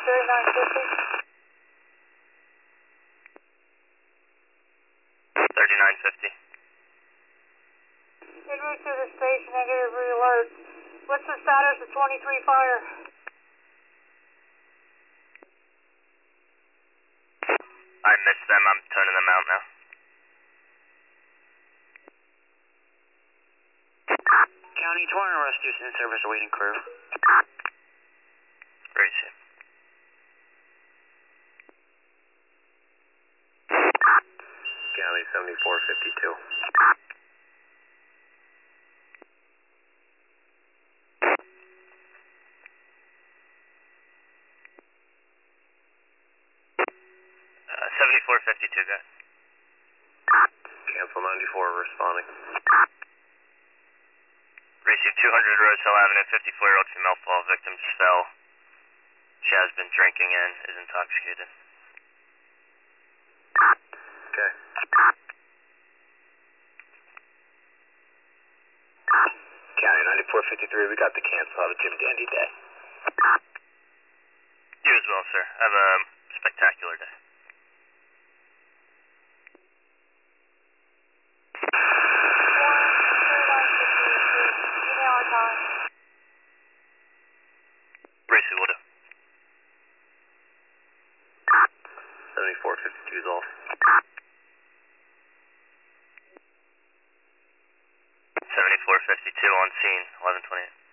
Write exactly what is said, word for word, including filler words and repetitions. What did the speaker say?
thirty-nine fifty. thirty-nine fifty. En route to the station, negative re-alert. What's the status of twenty-three fire? I missed them, I'm turning them out now. County twenty, rescue in service awaiting crew. Where is he? County seventy-four fifty-two. Uh, seventy-four fifty-two, guys. Cancel ninety-four, responding. Receive two hundred Roseville Avenue, fifty-four-year-old female fall victim just fell. She has been drinking and is intoxicated. Okay. County ninety-four fifty-three, we got the cancel out of Jim Dandy Day. You as well, sir. Have a spectacular day. Bracy will do. seventy-four fifty-two is off. seventy-four fifty-two on scene, eleven twenty-eight.